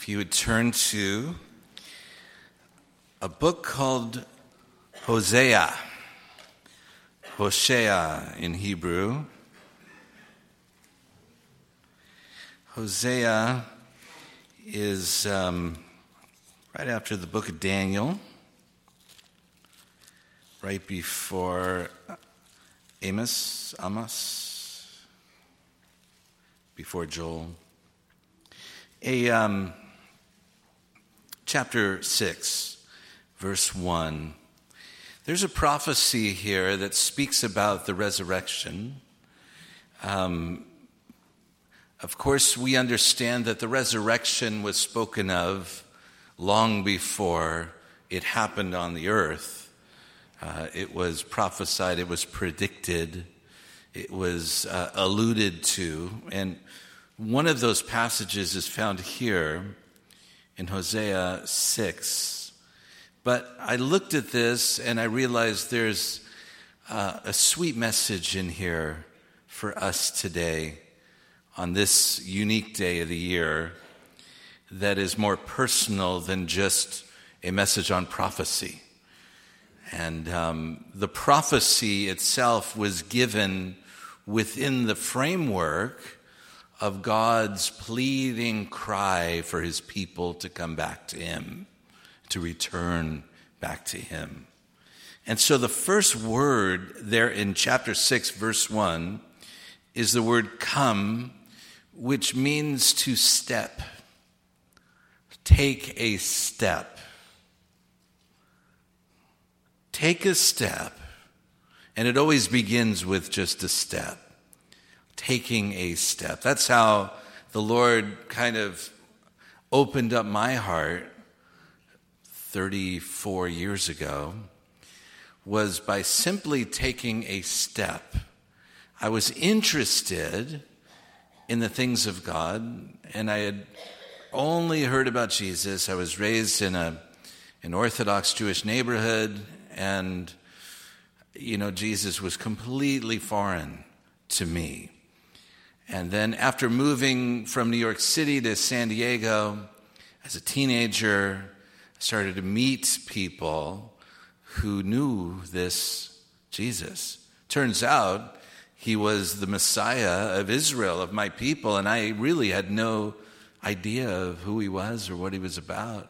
If you would turn to a book called Hosea in Hebrew. Hosea is right after the book of Daniel, right before Amos, before Joel. Chapter 6, verse 1. There's a prophecy here that speaks about the resurrection. Of course, we understand that the resurrection was spoken of long before it happened on the earth. It was prophesied, it was predicted, it was alluded to. And one of those passages is found here in Hosea 6. But I looked at this and I realized there's a sweet message in here for us today on this unique day of the year that is more personal than just a message on prophecy. And the prophecy itself was given within the framework of God's pleading cry for his people to come back to him, to return back to him. And so the first word there in chapter 6, verse 1, is the word come, which means to step. Take a step. Take a step. And it always begins with just a step. Taking a step. That's how the Lord kind of opened up my heart 34 years ago, was by simply taking a step. I was interested in the things of God, and I had only heard about Jesus. I was raised in an Orthodox Jewish neighborhood, and, Jesus was completely foreign to me. And then after moving from New York City to San Diego, as a teenager, I started to meet people who knew this Jesus. Turns out he was the Messiah of Israel, of my people, and I really had no idea of who he was or what he was about.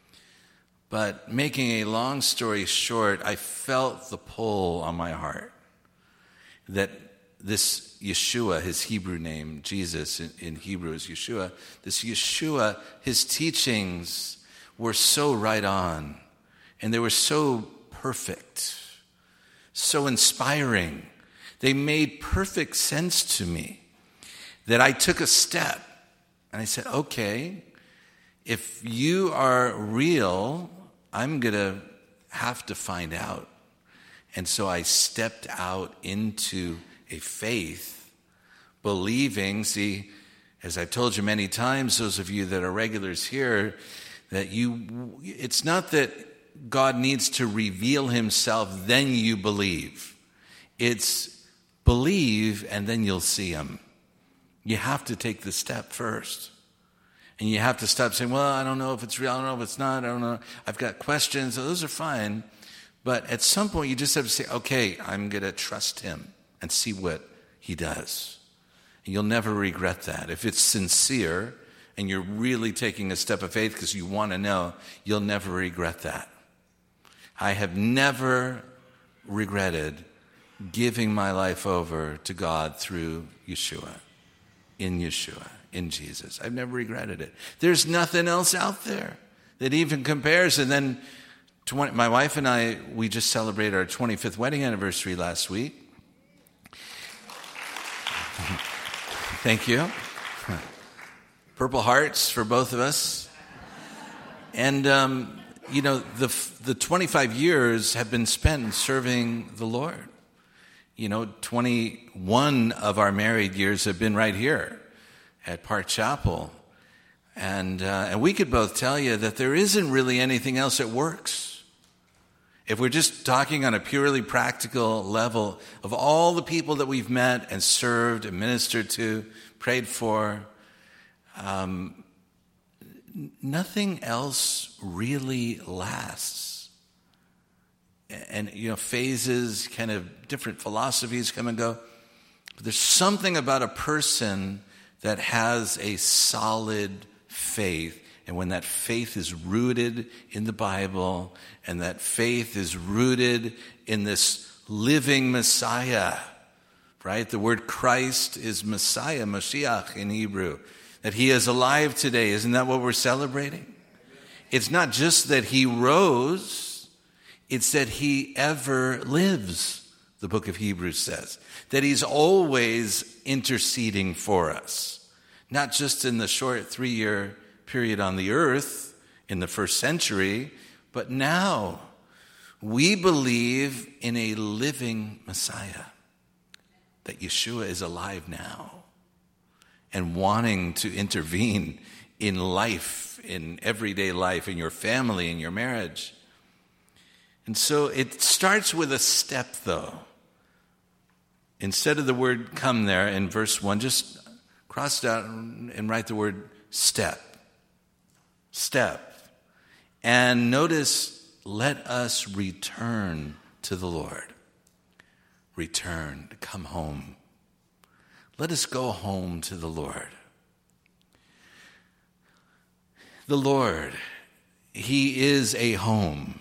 But making a long story short, I felt the pull on my heart that this Yeshua, his Hebrew name, Jesus in Hebrew is Yeshua, this Yeshua, his teachings were so right on, and they were so perfect, so inspiring. They made perfect sense to me that I took a step, and I said, okay, if you are real, I'm going to have to find out. And so I stepped out into a faith, believing, as I've told you many times, those of you that are regulars here, that it's not that God needs to reveal himself, then you believe. It's believe and then you'll see him. You have to take the step first. And you have to stop saying, well, I don't know if it's real, I don't know if it's not, I don't know, I've got questions, those are fine. But at some point you just have to say, okay, I'm going to trust him and see what he does. And you'll never regret that. If it's sincere and you're really taking a step of faith because you want to know, you'll never regret that. I have never regretted giving my life over to God through Yeshua, in Jesus. I've never regretted it. There's nothing else out there that even compares. And then my wife and I, we just celebrated our 25th wedding anniversary last week. Thank you. Purple hearts for both of us. And, the 25 years have been spent serving the Lord. 21 of our married years have been right here at Park Chapel. And we could both tell you that there isn't really anything else that works. If we're just talking on a purely practical level of all the people that we've met and served and ministered to, prayed for, nothing else really lasts. And, phases, kind of different philosophies come and go. But there's something about a person that has a solid faith. And when that faith is rooted in the Bible, and that faith is rooted in this living Messiah, right? The word Christ is Messiah, Mashiach in Hebrew. That he is alive today. Isn't that what we're celebrating? It's not just that he rose, it's that he ever lives, the book of Hebrews says. That he's always interceding for us. Not just in the short 3-year period on the earth in the first century, but now we believe in a living Messiah. That Yeshua is alive now and wanting to intervene in life, in everyday life, in your family, in your marriage. And so it starts with a step, though. Instead of the word come there in verse 1, just cross it out and write the word step. Step. And notice, let us return to the Lord. Return, to come home. Let us go home to the Lord. The Lord, he is a home.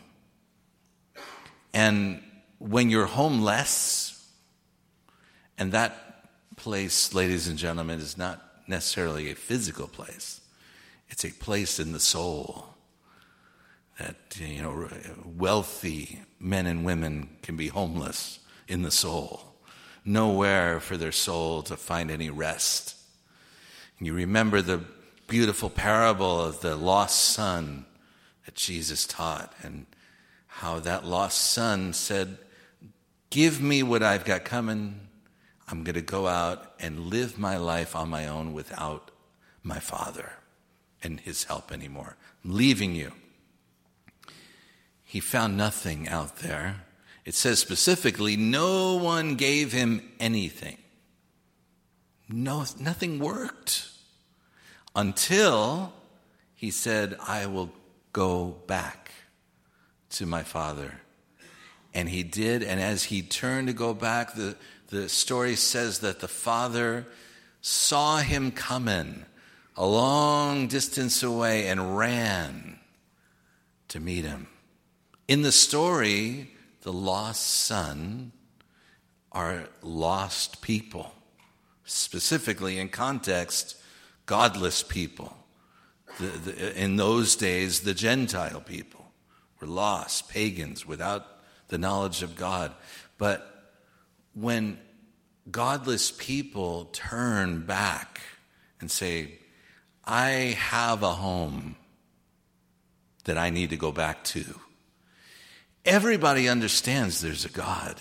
And when you're homeless, and that place, ladies and gentlemen, is not necessarily a physical place. It's a place in the soul that, wealthy men and women can be homeless in the soul. Nowhere for their soul to find any rest. And you remember the beautiful parable of the lost son that Jesus taught, and how that lost son said, give me what I've got coming. I'm going to go out and live my life on my own without my father and his help anymore. I'm leaving you. He found nothing out there. It says specifically, no one gave him anything. Nothing worked until he said, I will go back to my father. And he did, and as he turned to go back, the story says that the father saw him coming a long distance away and ran to meet him. In the story, the lost son are lost people. Specifically, in context, godless people. In those days, the Gentile people were lost, pagans, without the knowledge of God. But when godless people turn back and say, I have a home that I need to go back to, everybody understands there's a God.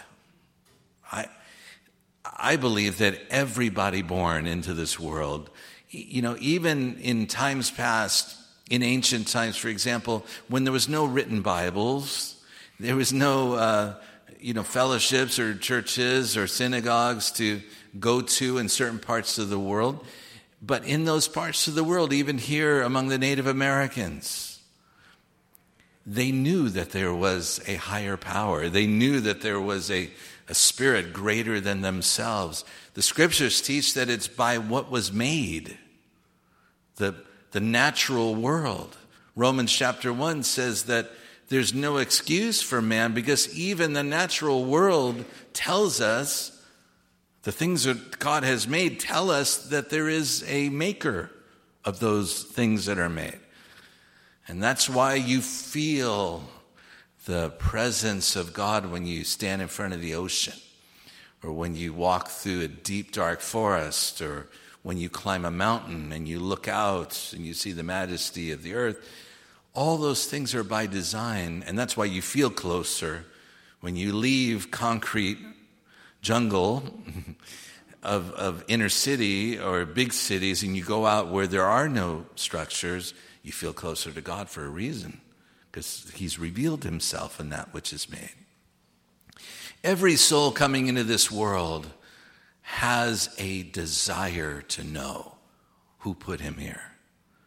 I believe that everybody born into this world, even in times past, in ancient times, for example, when there was no written Bibles, there was no, fellowships or churches or synagogues to go to in certain parts of the world. But in those parts of the world, even here among the Native Americans, they knew that there was a higher power. They knew that there was a spirit greater than themselves. The scriptures teach that it's by what was made, the natural world. Romans chapter 1 says that there's no excuse for man because even the natural world tells us, the things that God has made tell us that there is a maker of those things that are made. And that's why you feel the presence of God when you stand in front of the ocean, or when you walk through a deep, dark forest, or when you climb a mountain and you look out and you see the majesty of the earth. All those things are by design, and that's why you feel closer when you leave concrete jungle of inner city or big cities and you go out where there are no structures. You feel closer to God for a reason, because he's revealed himself in that which is made. Every soul coming into this world has a desire to know who put him here,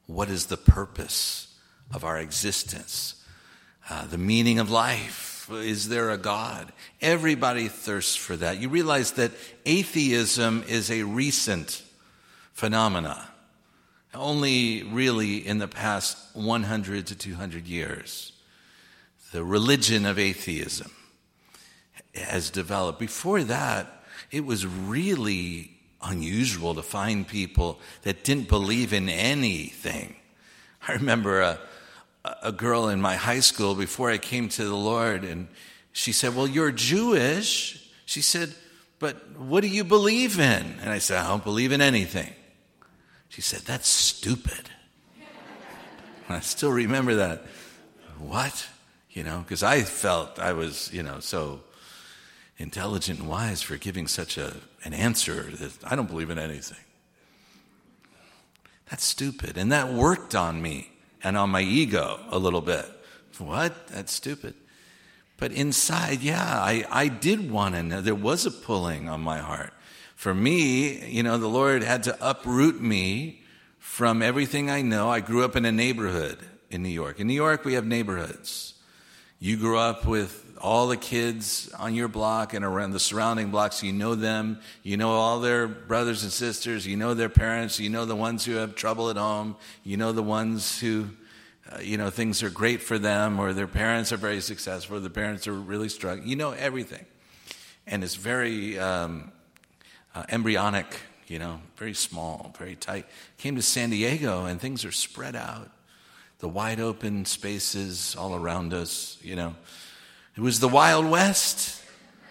what is the purpose of our existence? The meaning of life. Is there a God? Everybody thirsts for that. You realize that atheism is a recent phenomena, only really in the past 100 to 200 years. The religion of atheism has developed. Before that, it was really unusual to find people that didn't believe in anything. I remember a girl in my high school before I came to the Lord, and she said, "Well, you're Jewish." She said, "But what do you believe in?" And I said, "I don't believe in anything." She said, "That's stupid." And I still remember that. What? Because I felt I was, so intelligent and wise for giving such an answer that I don't believe in anything. That's stupid. And that worked on me and on my ego a little bit. What? That's stupid. But inside, I did want to know. There was a pulling on my heart. For me, the Lord had to uproot me from everything I know. I grew up in a neighborhood in New York. In New York, we have neighborhoods. You grew up with all the kids on your block and around the surrounding blocks. You know them. You know all their brothers and sisters. You know their parents. You know the ones who have trouble at home. You know the ones who, things are great for them, or their parents are very successful, or their parents are really struggling. You know everything. And it's very embryonic, very small, very tight. Came to San Diego and things are spread out. The wide open spaces all around us, It was the Wild West.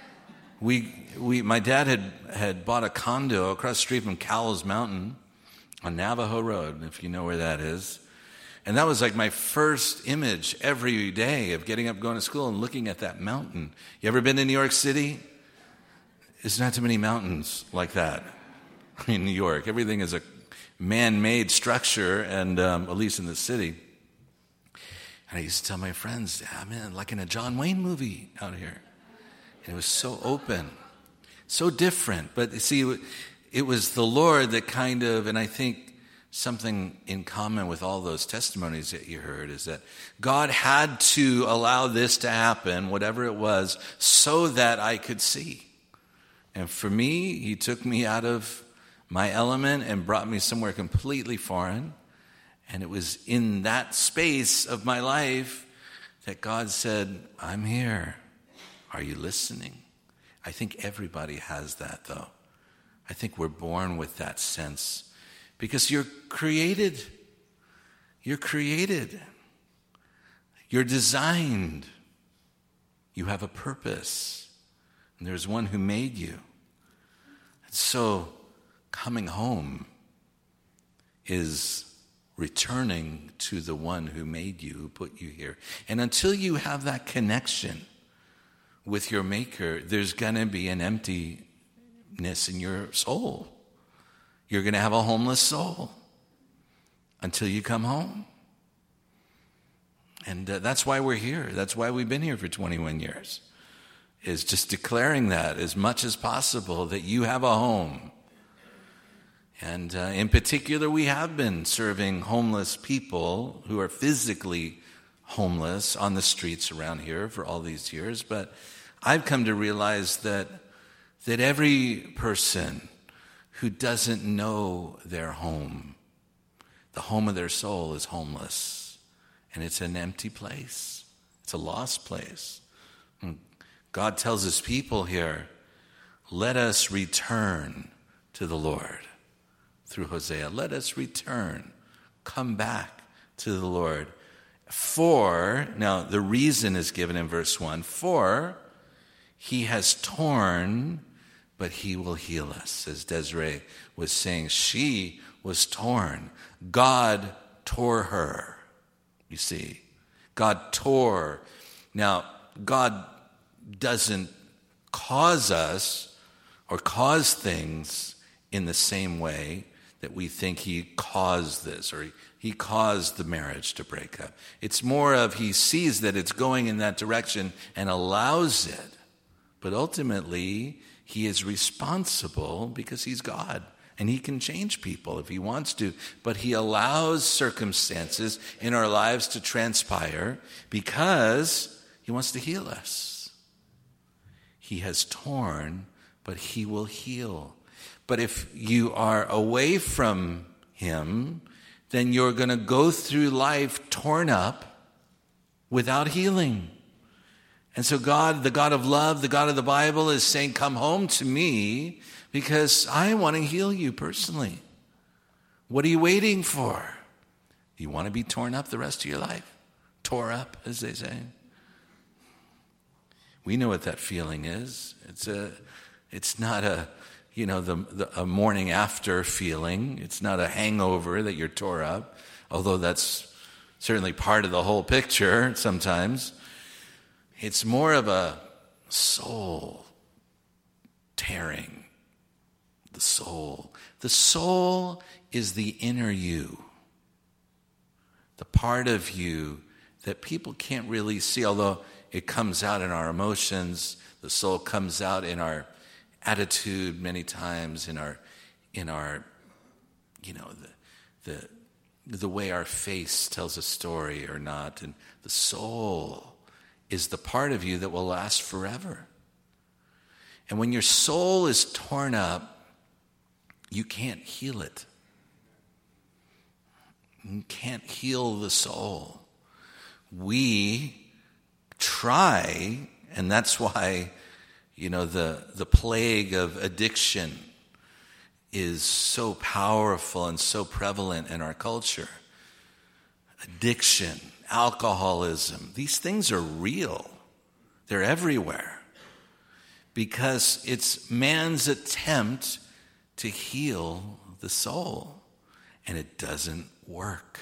My dad had bought a condo across the street from Cowles Mountain on Navajo Road, if you know where that is. And that was like my first image every day of getting up, going to school, and looking at that mountain. You ever been to New York City? There's not too many mountains like that in New York. Everything is a man-made structure, and at least in the city. And I used to tell my friends, man, like in a John Wayne movie out here. And it was so open, so different. But see, it was the Lord that kind of, and I think something in common with all those testimonies that you heard is that God had to allow this to happen, whatever it was, so that I could see. And for me, he took me out of my element and brought me somewhere completely foreign. And it was in that space of my life that God said, "I'm here. Are you listening?" I think everybody has that, though. I think we're born with that sense. Because you're created. You're created. You're designed. You have a purpose. And there's one who made you. And so coming home is returning to the one who made you, who put you here. And until you have that connection with your Maker, there's going to be an emptiness in your soul. You're going to have a homeless soul until you come home. And that's why we're here. That's why we've been here for 21 years, is just declaring that as much as possible, that you have a home. And in particular, we have been serving homeless people who are physically homeless on the streets around here for all these years. But I've come to realize that every person who doesn't know their home, the home of their soul, is homeless. And it's an empty place. It's a lost place. And God tells his people here, let us return to the Lord. Through Hosea, let us return, come back to the Lord. For, now the reason is given in verse 1, for he has torn, but he will heal us. As Desiree was saying, she was torn. God tore her, you see. God tore. Now, God doesn't cause us or cause things in the same way that we think he caused this or he caused the marriage to break up. It's more of he sees that it's going in that direction and allows it. But ultimately, he is responsible because he's God And he can change people if he wants to, but he allows circumstances in our lives to transpire because he wants to heal us. He has torn, but he will heal. But if you are away from him, then you're going to go through life torn up without healing. And so God, the God of love, the God of the Bible, is saying, come home to me because I want to heal you personally. What are you waiting for? You want to be torn up the rest of your life? Tore up, as they say. We know what that feeling is. It's not a morning after feeling. It's not a hangover that you're tore up, although that's certainly part of the whole picture sometimes. It's more of a soul tearing. The soul. The soul is the inner you. The part of you that people can't really see, although it comes out in our emotions. The soul comes out in our attitude many times, in our the way our face tells a story or not. And the soul is the part of you that will last forever. And when your soul is torn up, you can't heal it. You can't heal the soul. We try, and that's why, the plague of addiction is so powerful and so prevalent in our culture. Addiction, alcoholism, these things are real. They're everywhere. Because it's man's attempt to heal the soul. And it doesn't work.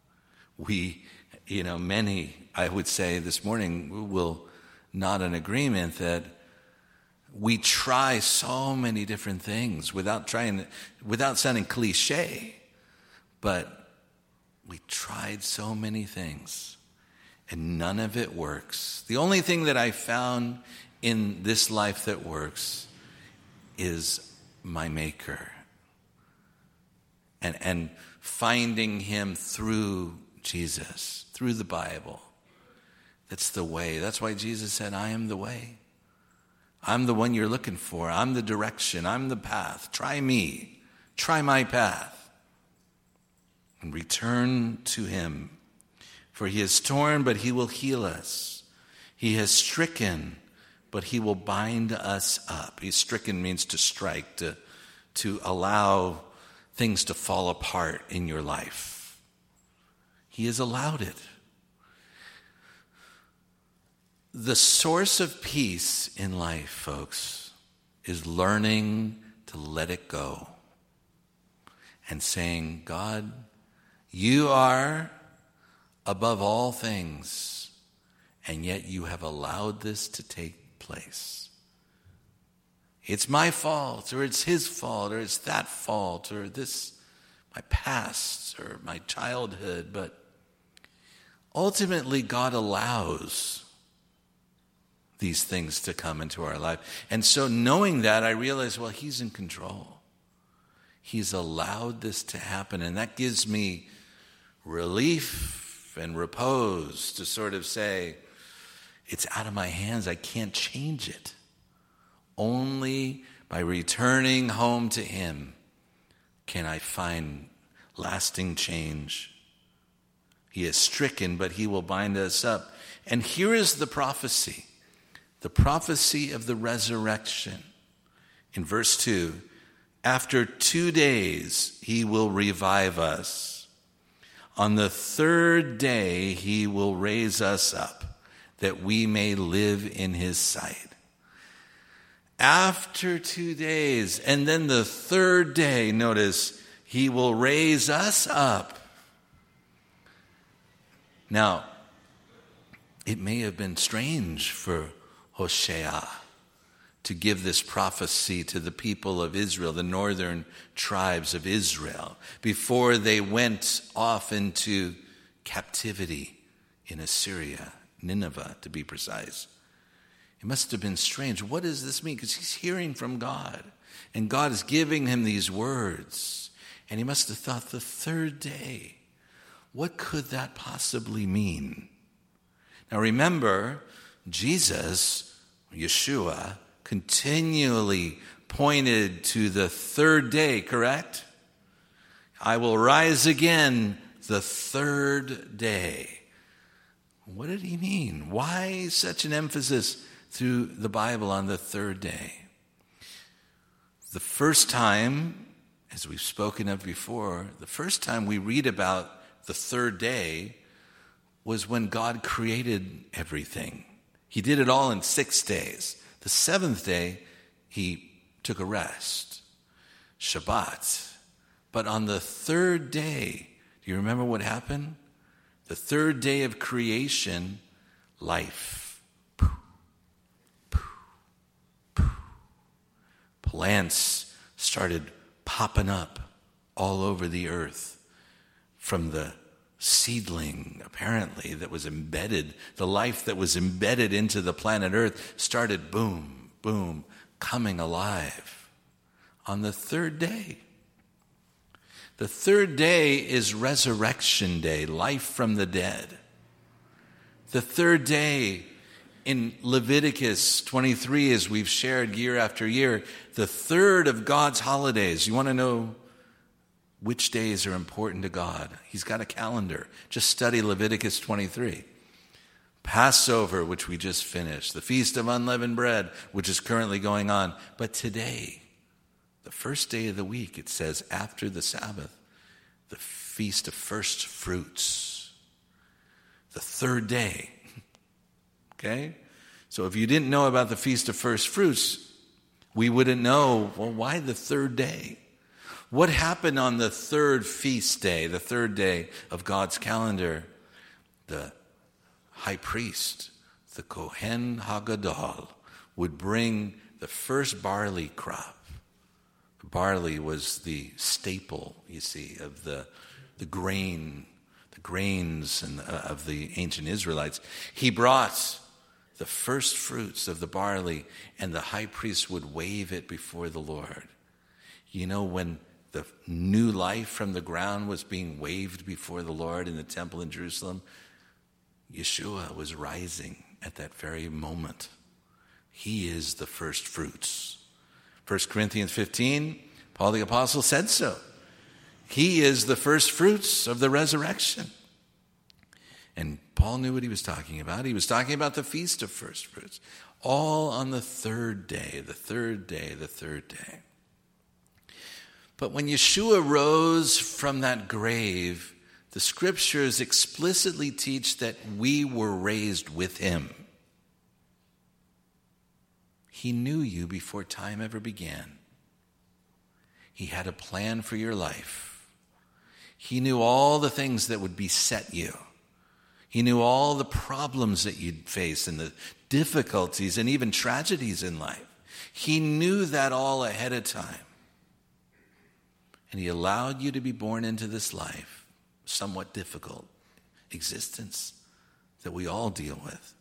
Many, I would say this morning, will nod in agreement that we try so many different things without sounding cliche, but we tried so many things and none of it works. The only thing that I found in this life that works is my Maker. And finding him through Jesus, through the Bible. That's the way. That's why Jesus said, I am the way. I'm the one you're looking for. I'm the direction. I'm the path. Try me. Try my path. And return to him. For he is torn, but he will heal us. He has stricken, but he will bind us up. Stricken means to strike, to allow things to fall apart in your life. He has allowed it. The source of peace in life, folks, is learning to let it go and saying, God, you are above all things, and yet you have allowed this to take place. It's my fault, or it's his fault, or it's that fault, or this, my past, or my childhood, but ultimately God allows these things to come into our life. And so knowing that, I realize, well, he's in control. He's allowed this to happen, and that gives me relief and repose to sort of say, it's out of my hands, I can't change it. Only by returning home to him can I find lasting change. He is stricken, but he will bind us up. And here is the prophecy of the resurrection. In verse 2, after 2 days he will revive us. On the third day he will raise us up, that we may live in his sight. After 2 days, and then the third day, notice, he will raise us up. Now, it may have been strange for Hosea to give this prophecy to the people of Israel, the northern tribes of Israel, before they went off into captivity in Assyria, Nineveh to be precise. It must have been strange. What does this mean? Because he's hearing from God. And God is giving him these words. And he must have thought, the third day, what could that possibly mean? Now remember, Jesus, Yeshua, continually pointed to the third day, correct? I will rise again the third day. What did he mean? Why such an emphasis through the Bible on the third day? The first time, as we've spoken of before, the first time we read about the third day was when God created everything. He did it all in 6 days. The seventh day, he took a rest, Shabbat. But on the third day, do you remember what happened? The third day of creation, life. Poof, poof, poof. Plants started popping up all over the earth from the seedling, apparently, that was embedded. The life that was embedded into the planet Earth started, boom, boom, coming alive on the third day. The third day is resurrection day, life from the dead. The third day in Leviticus 23, as we've shared year after year, the third of God's holidays. You want to know which days are important to God? He's got a calendar. Just study Leviticus 23. Passover, which we just finished. The Feast of Unleavened Bread, which is currently going on. But today, the first day of the week, it says after the Sabbath, the Feast of First Fruits. The third day. Okay? So if you didn't know about the Feast of First Fruits, we wouldn't know, well, why the third day? What happened on the third feast day, the third day of God's calendar? The high priest, the Kohen HaGadol, would bring the first barley crop. Barley was the staple, you see, of the grains of the ancient Israelites. He brought the first fruits of the barley, and the high priest would wave it before the Lord. You know, when the new life from the ground was being waved before the Lord in the temple in Jerusalem, Yeshua was rising at that very moment. He is the first fruits. 1 Corinthians 15, Paul the Apostle said so. He is the first fruits of the resurrection. And Paul knew what he was talking about. He was talking about the Feast of First Fruits. All on the third day, the third day, the third day. But when Yeshua rose from that grave, the scriptures explicitly teach that we were raised with him. He knew you before time ever began. He had a plan for your life. He knew all the things that would beset you. He knew all the problems that you'd face and the difficulties and even tragedies in life. He knew that all ahead of time. And he allowed you to be born into this life, somewhat difficult existence that we all deal with.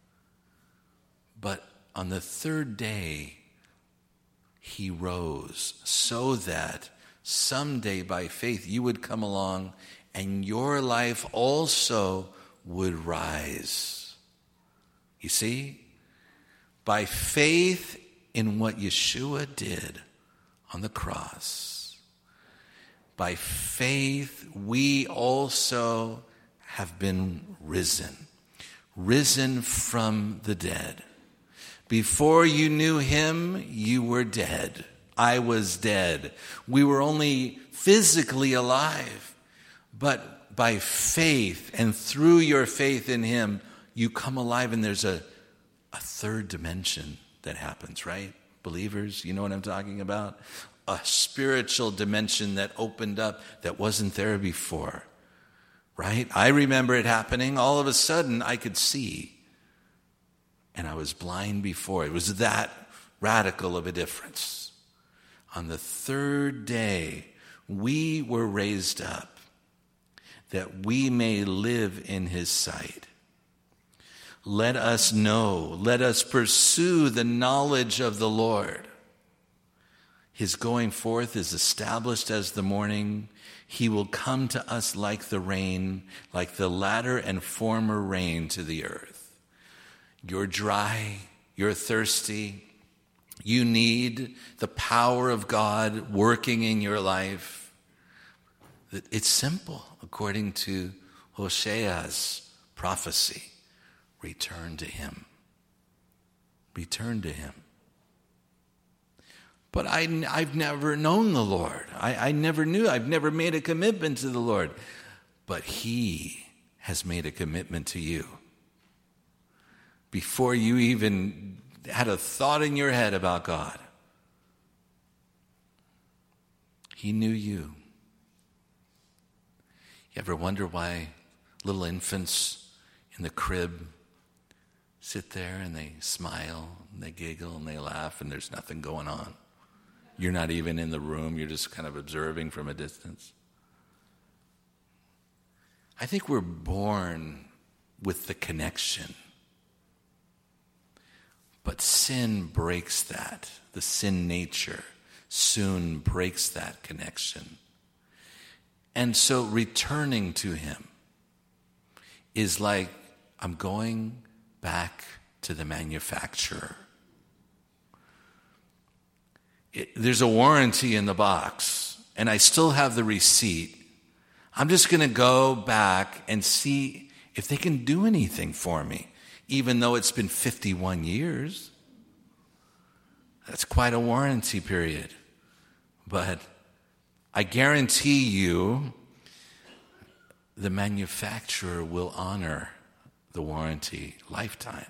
But on the third day, he rose so that someday by faith you would come along and your life also would rise. You see? By faith in what Yeshua did on the cross, by faith we also have been risen from the dead. Before you knew him, you were dead. I was dead. We were only physically alive. But by faith and through your faith in him, you come alive, and there's a third dimension that happens, right? Believers, you know what I'm talking about? A spiritual dimension that opened up that wasn't there before, right? I remember it happening. All of a sudden, I could see. And I was blind before. It was that radical of a difference. On the third day, we were raised up that we may live in his sight. Let us know, let us pursue the knowledge of the Lord. His going forth is established as the morning. He will come to us like the rain, like the latter and former rain to the earth. You're dry, you're thirsty, you need the power of God working in your life. It's simple, according to Hosea's prophecy. Return to him. Return to him. But I've never known the Lord. I never knew. I've never made a commitment to the Lord. But he has made a commitment to you. Before you even had a thought in your head about God, he knew you. You ever wonder why little infants in the crib sit there and they smile and they giggle and they laugh and there's nothing going on? You're not even in the room. You're just kind of observing from a distance. I think we're born with the connection. But sin breaks that. The sin nature soon breaks that connection. And so returning to him is like, I'm going back to the manufacturer. There's a warranty in the box, and I still have the receipt. I'm just going to go back and see if they can do anything for me, even though it's been 51 years. That's quite a warranty period. But I guarantee you, the manufacturer will honor the warranty lifetime.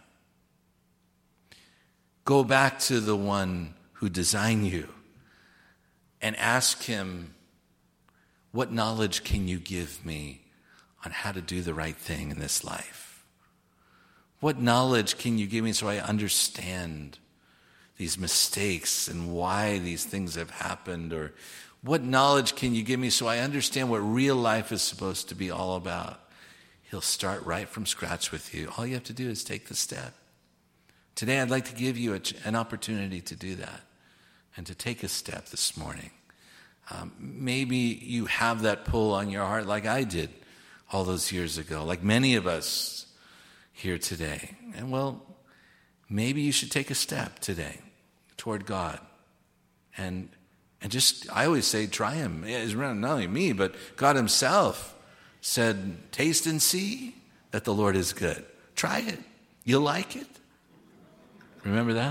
Go back to the one who designed you and ask him, what knowledge can you give me on how to do the right thing in this life? What knowledge can you give me so I understand these mistakes and why these things have happened? Or what knowledge can you give me so I understand what real life is supposed to be all about? He'll start right from scratch with you. All you have to do is take the step. Today I'd like to give you an opportunity to do that and to take a step this morning. Maybe you have that pull on your heart like I did all those years ago, like many of us here today. And well, maybe you should take a step today toward God. And just, I always say, try him. It's not only me, but God himself said, taste and see that the Lord is good. Try it. You'll like it. Remember that?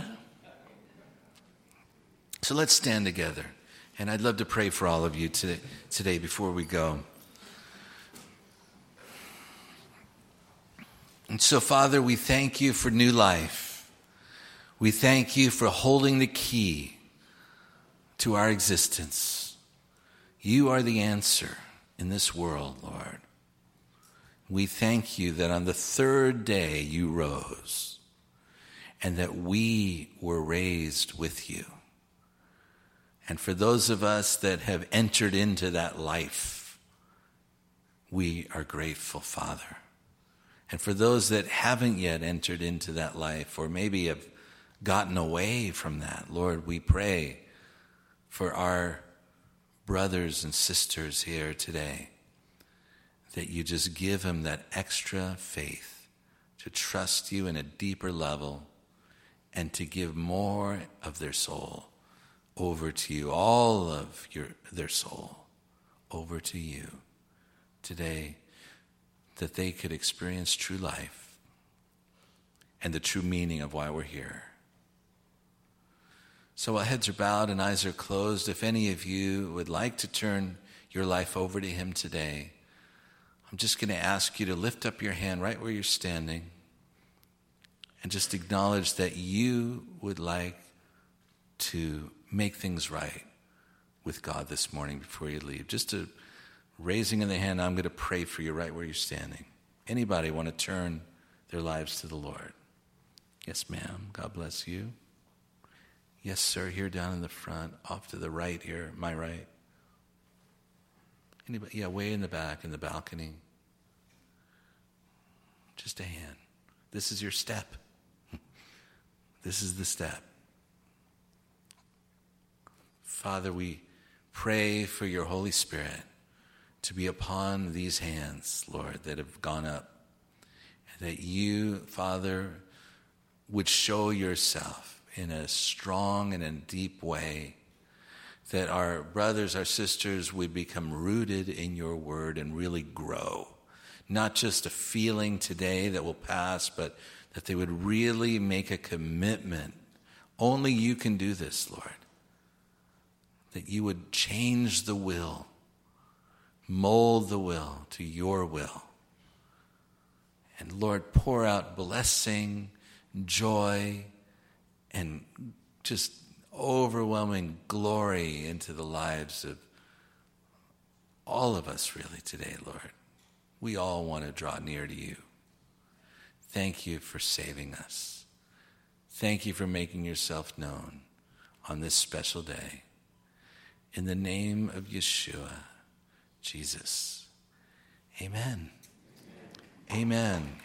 So let's stand together. And I'd love to pray for all of you today before we go. And so, Father, we thank you for new life. We thank you for holding the key to our existence. You are the answer in this world, Lord. We thank you that on the third day you rose and that we were raised with you. And for those of us that have entered into that life, we are grateful, Father. And for those that haven't yet entered into that life or maybe have gotten away from that, Lord, we pray for our brothers and sisters here today, that you just give them that extra faith to trust you in a deeper level and to give more of their soul over to you, all of their soul over to you today, that they could experience true life and the true meaning of why we're here. So while heads are bowed and eyes are closed, if any of you would like to turn your life over to him today, I'm just going to ask you to lift up your hand right where you're standing and just acknowledge that you would like to make things right with God this morning before you leave. Just a raising of the hand, I'm going to pray for you right where you're standing. Anybody want to turn their lives to the Lord? Yes, ma'am. God bless you. Yes, sir. Here down in the front, off to the right here, my right. Anybody? Yeah, way in the back in the balcony. Just a hand. This is your step. This is the step. Father, we pray for your Holy Spirit to be upon these hands, Lord, that have gone up. And that you, Father, would show yourself in a strong and a deep way. That our brothers, our sisters would become rooted in your word and really grow. Not just a feeling today that will pass, but that they would really make a commitment. Only you can do this, Lord. That you would change the will, mold the will to your will. And Lord, pour out blessing, joy, and just overwhelming glory into the lives of all of us really today, Lord. We all want to draw near to you. Thank you for saving us. Thank you for making yourself known on this special day. In the name of Yeshua, Jesus. Amen. Amen.